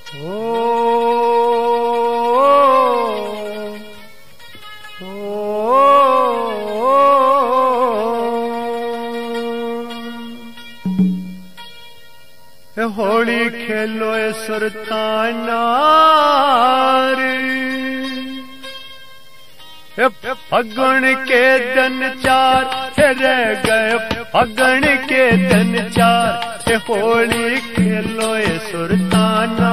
होली खेलो सुरताना फगुन के दिन चार रह गए फगुन के दिन चार होली खेलो सुरताना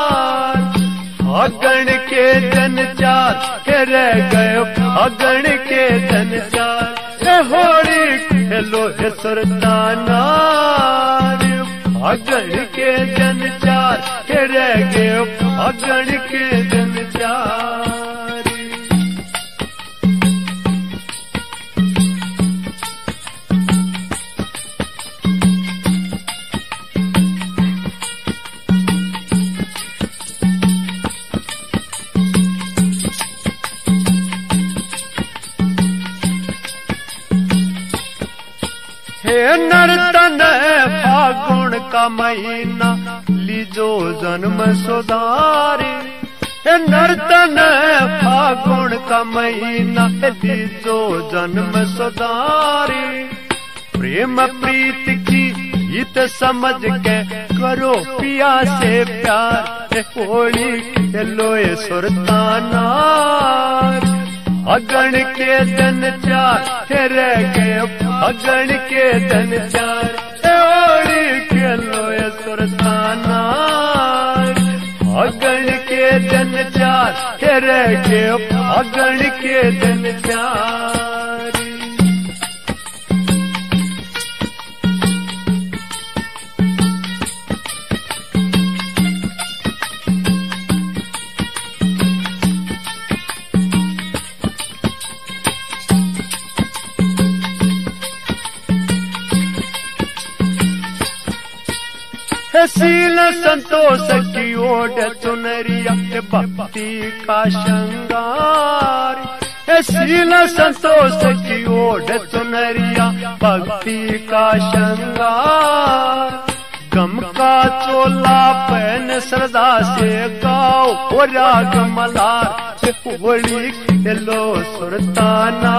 फगुन के दिन चार रह गए फगुन के दिन चार होली खेलो सुरताना फगुन के दिन चार रह गए फगुन के दिन चार नर्तन फागुन का महीना लीजो जन्म सुधारी नर्तन फागुन का महीना लीजो जन्म सुधारी प्रेम प्रीत की हित समझ के करो पिया से प्यार होली खेलो सुरताना फगुन के दिन चार रह गए फगुन के दिन चार होली खेलो सुरताना फगुन के दिन चार रह गए फगुन के दिन चार शील संतोष की ओढ़ चुनरिया भक्ति का श्रृंगार शील संतोष की ओढ़ चुनरिया भक्ति का श्रृंगार गम का चोला पहन श्रद्धा से गाओ राग मलार होली खेलो सुरताना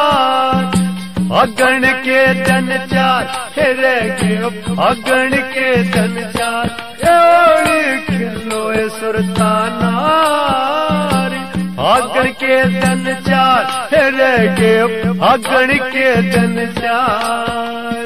फगुन के दिन चार रह गए फगुन के दिन चार होली खेलो सुरताना फगुन के दिन चार रह गए फगुन के दिन चार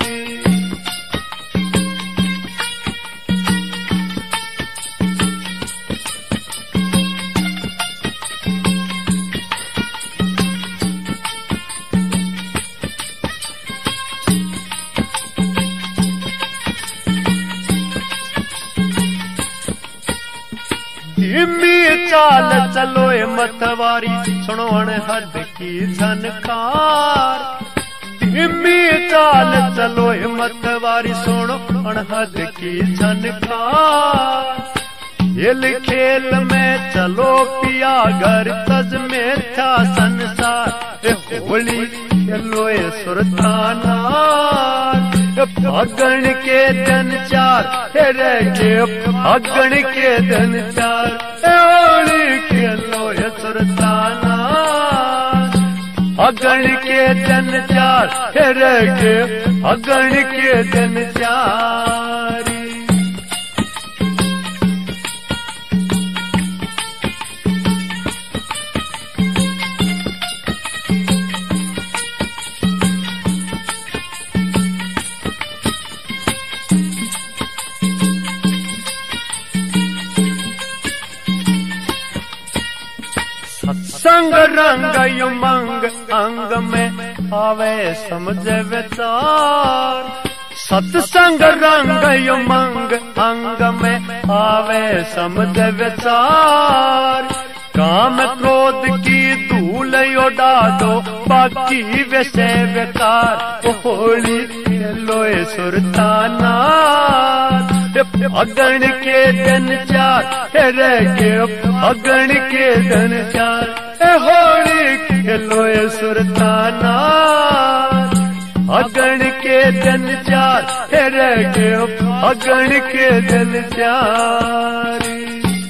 धीमी चाल चलो मतवारी सुनो हद की झनकार धीमी चाल चलो मतवारी सुनो हद की झनकार खेल खेल में चलो पिया घर तज में था संसार होली खेलो सुरताना फगुन के दिन चार रह गए फगुन के दिन चार होली खेलो सुरताना फगुन के दिन चार रह गए फगुन के दिन चार संग रंग उमंग अंग में आवे समझ विचार सत्संग रंग उमंग अंग में आवे समझ विचार काम क्रोध की धूल उड़ा दो बाकी विषय बेकार होली खेलो सुरताना फगुन के दिन चार रह गए फगुन के दिन चार होली खेलो सुरताना फगुन के दिन चार रह गए फगुन के दिन चार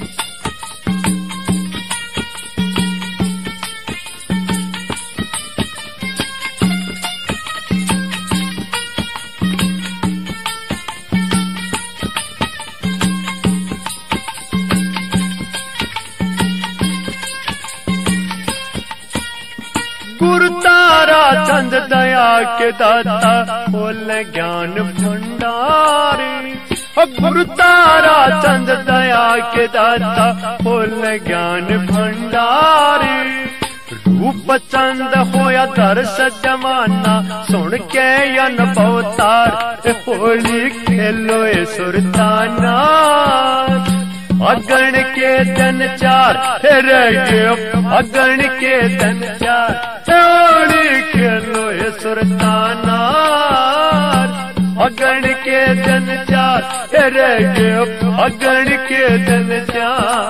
चंद दया के दाता खोल ज्ञान भंडारी। गुरु तारा चंद दया के दाता खोल ज्ञान भंडारी। रूप चंद होया दर्श जमाना सुन के अनुभव तार। होली खेलो ए सुरताना अगण के दिन चार रह गए अगण के दिन चार। होली खेलो ए सुरताना अगण के दिन चार रह गए अगण के दिन चार।